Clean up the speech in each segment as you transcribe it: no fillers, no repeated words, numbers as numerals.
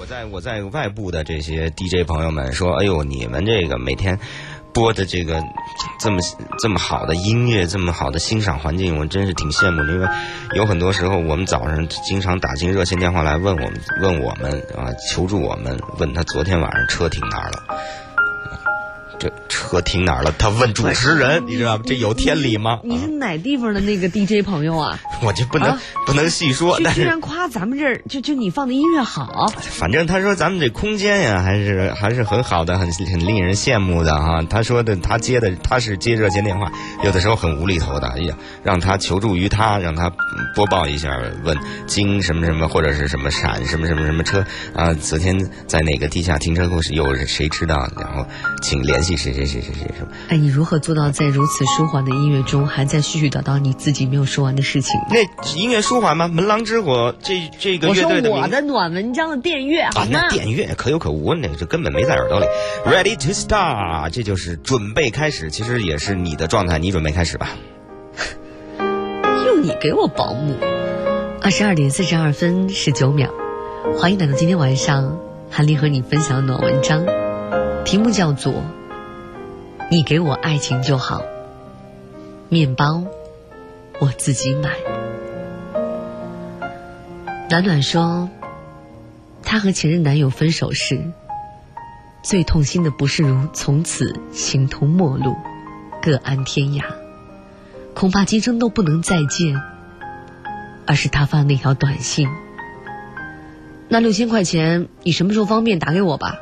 我在外部的这些 DJ 朋友们说，哎呦，你们这个每天播的这个这么好的音乐，这么好的欣赏环境，我真是挺羡慕的。因为有很多时候我们早上经常打进热线电话来问我们啊，求助我们，问他昨天晚上车停哪儿了。这车停哪儿了？他问主持人，你知道吗？这有天理吗？ 你是哪地方的那个 DJ 朋友啊？ 我就不能细说，但是居然夸咱们这儿就你放的音乐好。 反正他说咱们这空间呀，还是很好的，很令人羡慕的哈。他说的他是接热线电话，有的时候很无厘头的，哎呀，让他求助于他，让他播报一下，问京什么什么或者是什么陕什么什么什么车啊，昨天在哪个地下停车库是有谁知道，然后请联系谁什么。 哎，你如何做到在如此舒缓的音乐中，还在絮絮叨叨你自己没有说完的事情？ 那音乐舒缓吗？门廊之火这个乐队的名字， 我说我的暖文章的电乐好吗？ 那电乐可有可无，那这根本没在耳朵里。Ready to start， 这就是准备开始，其实也是你的状态，你准备开始吧。 又你给我保姆。22点42分19秒，欢迎来到今天晚上韩丽和你分享的暖文章，题目叫做你给我爱情就好，面包我自己买。暖暖说，她和前任男友分手时，最痛心的不是如从此形同陌路，各安天涯，恐怕今生都不能再见，而是他发的那条短信，那6000块钱你什么时候方便打给我吧。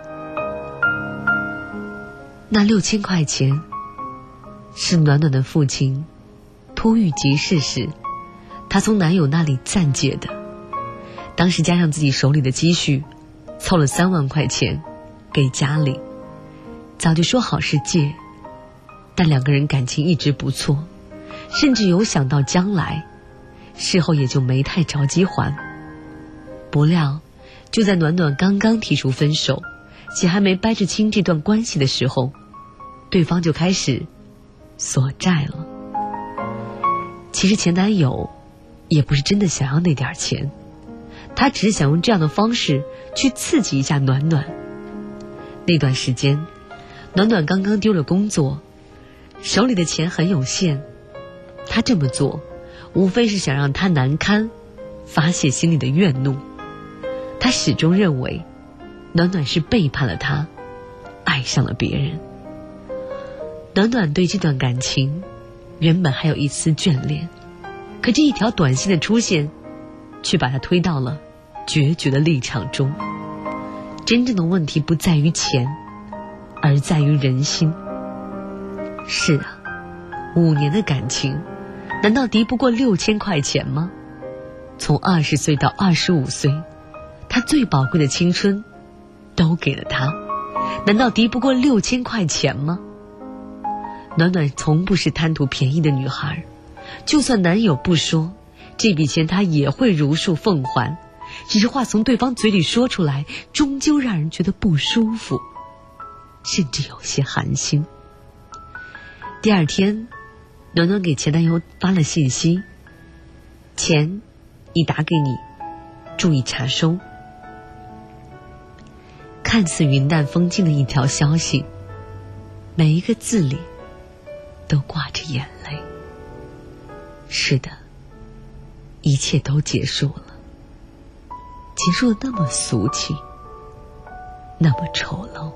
那6000块钱是暖暖的父亲突遇急事时他从男友那里暂借的，当时加上自己手里的积蓄，凑了3万块钱给家里，早就说好是借，但两个人感情一直不错，甚至有想到将来，事后也就没太着急还。不料就在暖暖刚刚提出分手且还没掰扯清这段关系的时候，对方就开始索债了。其实前男友也不是真的想要那点钱，他只是想用这样的方式去刺激一下暖暖。那段时间暖暖刚刚丢了工作，手里的钱很有限，他这么做无非是想让他难堪，发泄心里的怨怒。他始终认为暖暖是背叛了他，爱上了别人。暖暖对这段感情原本还有一丝眷恋，可这一条短信的出现却把他推到了决绝的立场中。真正的问题不在于钱，而在于人心。是啊，5年的感情难道敌不过6000块钱吗？从20岁到25岁，他最宝贵的青春都给了他，难道敌不过6000块钱吗？暖暖从不是贪图便宜的女孩，就算男友不说，这笔钱她也会如数奉还，只是话从对方嘴里说出来，终究让人觉得不舒服，甚至有些寒心。第二天，暖暖给前男友发了信息，钱已打给你，注意查收。看似云淡风轻的一条消息，每一个字里都挂着眼泪。是的，一切都结束了，结束得那么俗气，那么丑陋。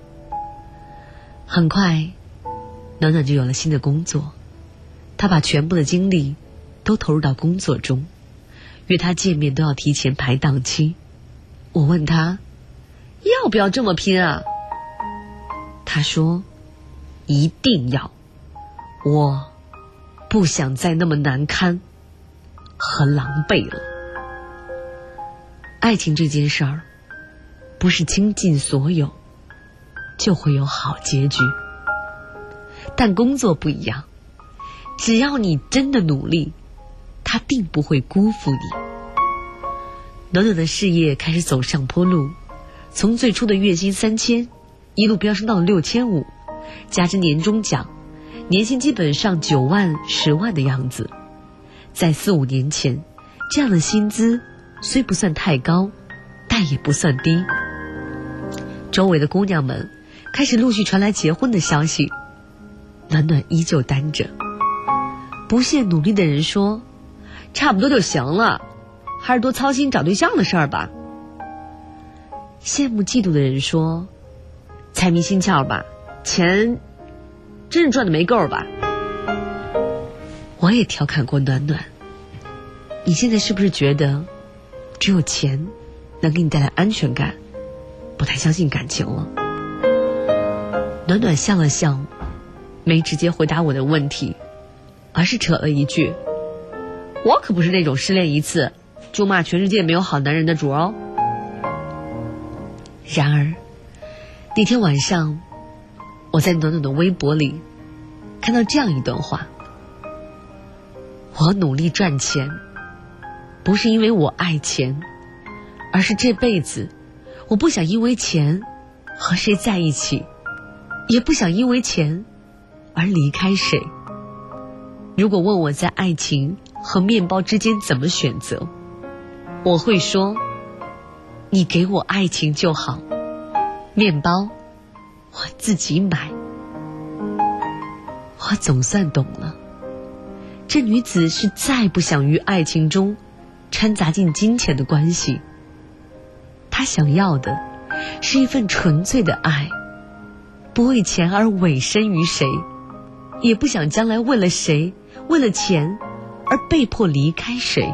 很快暖暖就有了新的工作，她把全部的精力都投入到工作中，约他见面都要提前排档期。我问他要不要这么拼啊？他说一定要，我不想再那么难堪和狼狈了。爱情这件事儿，不是倾尽所有就会有好结局，但工作不一样，只要你真的努力，他并不会辜负你。暖暖的事业开始走上坡路，从最初的月薪3000一路飙升到了6500，加之年终奖，年薪基本上9万10万的样子。在4-5年前，这样的薪资虽不算太高， 但也不算低。周围的姑娘们开始陆续传来结婚的消息，暖暖依旧单着。不懈努力的人说，差不多就行了，还是多操心找对象的事儿吧。羡慕嫉妒的人说，财迷心窍吧，钱真是赚的没够吧。我也调侃过暖暖，你现在是不是觉得只有钱能给你带来安全感，不太相信感情了？暖暖笑了笑，没直接回答我的问题，而是扯了一句，我可不是那种失恋一次就骂全世界没有好男人的主哦。然而那天晚上，我在暖暖的微博里看到这样一段话，我努力赚钱，不是因为我爱钱，而是这辈子我不想因为钱和谁在一起，也不想因为钱而离开谁。如果问我在爱情和面包之间怎么选择，我会说，你给我爱情就好，面包我自己买。我总算懂了，这女子是再不想于爱情中掺杂进金钱的关系，她想要的是一份纯粹的爱，不为钱而委身于谁，也不想将来为了谁，为了钱而被迫离开谁。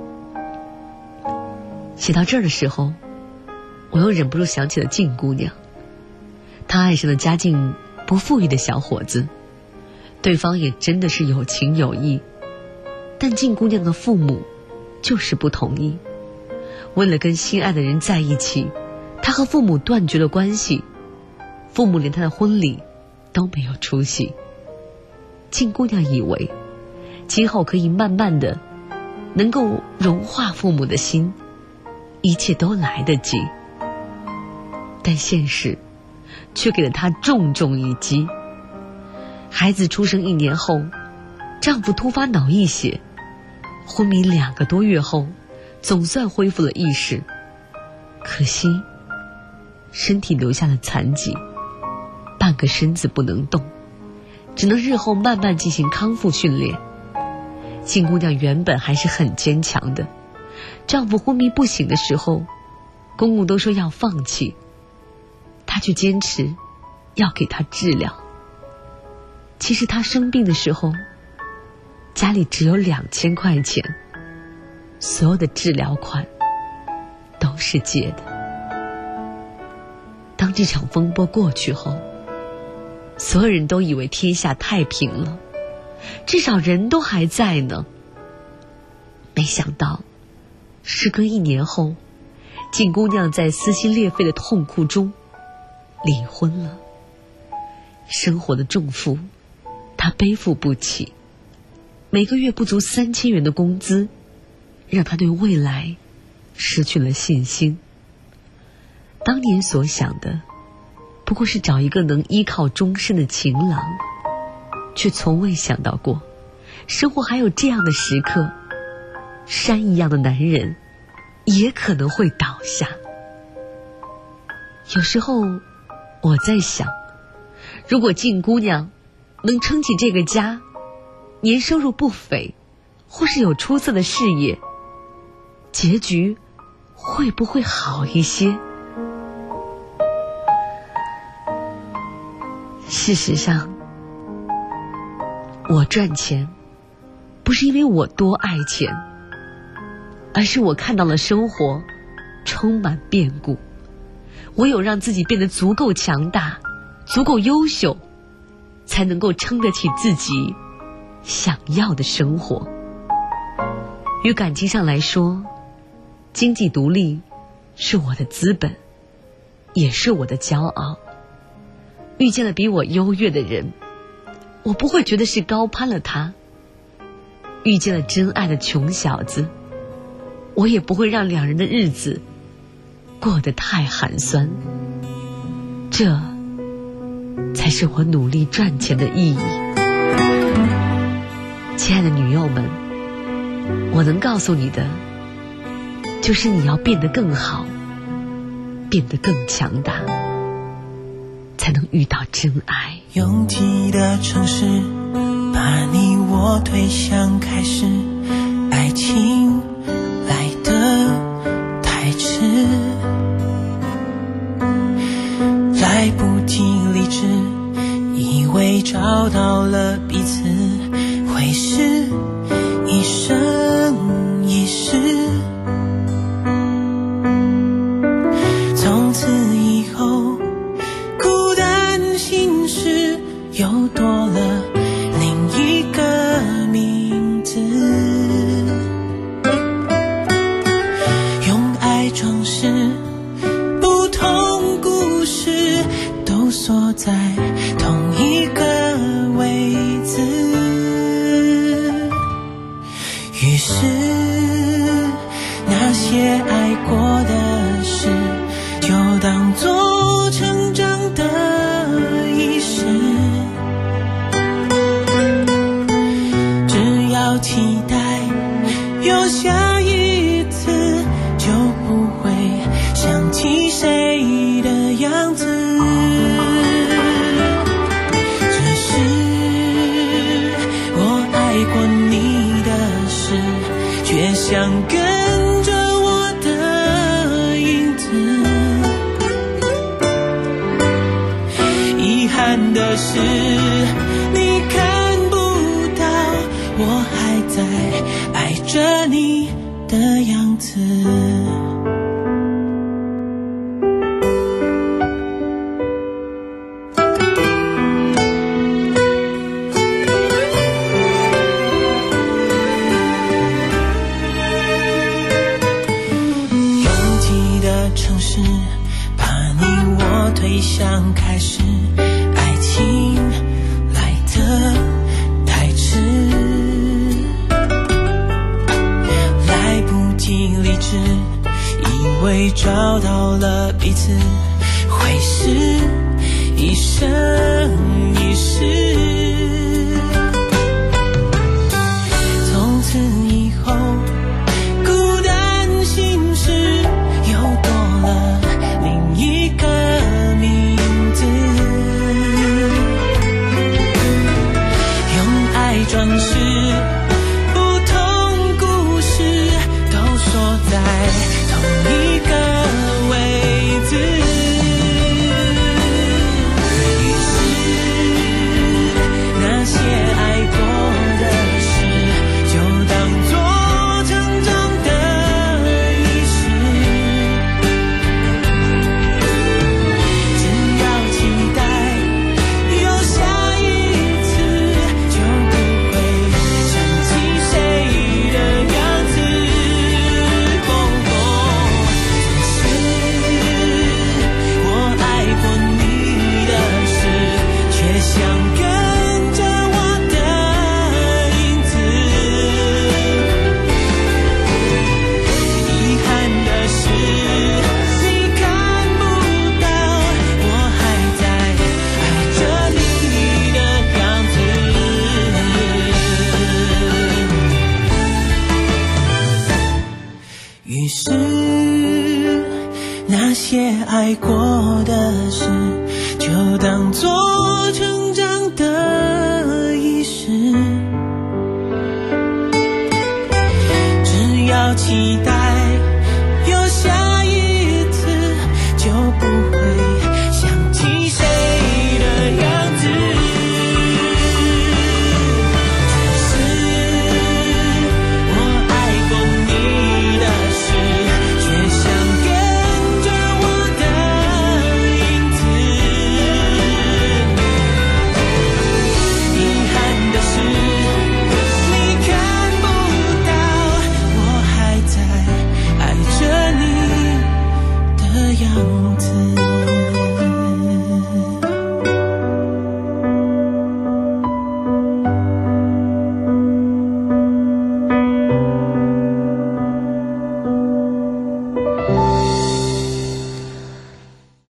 写到这儿的时候，我又忍不住想起了静姑娘。她爱上了家境不富裕的小伙子，对方也真的是有情有义，但静姑娘的父母就是不同意。为了跟心爱的人在一起，她和父母断绝了关系，父母连她的婚礼都没有出席。静姑娘以为今后可以慢慢的能够融化父母的心，一切都来得及，但现实却给了她重重一击。孩子出生1年后，丈夫突发脑溢血，昏迷2个多月后，总算恢复了意识，可惜身体留下了残疾，半个身子不能动，只能日后慢慢进行康复训练。静姑娘原本还是很坚强的，丈夫昏迷不醒的时候，公公都说要放弃，她却坚持要给他治疗。其实她生病的时候，家里只有2000块钱，所有的治疗款都是借的。当这场风波过去后，所有人都以为天下太平了，至少人都还在呢。没想到时隔1年后，静姑娘在撕心裂肺的痛哭中离婚了。生活的重负她背负不起，每个月不足3000元的工资让她对未来失去了信心。当年所想的不过是找一个能依靠终身的情郎，却从未想到过生活还有这样的时刻，山一样的男人也可能会倒下。有时候我在想，如果静姑娘能撑起这个家，年收入不菲，或是有出色的事业，结局会不会好一些？事实上，我赚钱不是因为我多爱钱，而是我看到了生活充满变故，唯有让自己变得足够强大，足够优秀，才能够撑得起自己想要的生活。于感情上来说，经济独立是我的资本，也是我的骄傲。遇见了比我优越的人，我不会觉得是高攀了他；遇见了真爱的穷小子，我也不会让2人的日子过得太寒酸。这才是我努力赚钱的意义。亲爱的女友们，我能告诉你的就是你要变得更好， 变得更强大，才能遇到真爱。 拥挤的城市把你我推向开始，爱情来得太迟，来不及理智，以为找到了彼此，会是一生一世。从此以后，孤单心事又多了另一个名字，用爱装饰不同故事，都锁在同一个位置。于是那些爱过的事，就当作成长的仪式，只要期待有下一次，就不会想起谁的样子。只是我爱过你的事，却想跟着我的影子。遗憾的是你看不到我还在爱着你的样子。拥挤的城市把你我推向开始，爱情来得太迟，来不及理智，以为找到了彼此，会是一生一世。从此以后，孤单心事又多了另一个名字，用爱装饰不同故事，都锁在同一个位置。于是那些爱过的事，就当作成长的仪式，只要期待有下一次，就不会想起谁的样子。只是我爱过你的事，却想跟着我的影子。遗憾的是你看不到我还在爱着你的样子。于是那些爱过的事，就当作成长的仪式，只要期待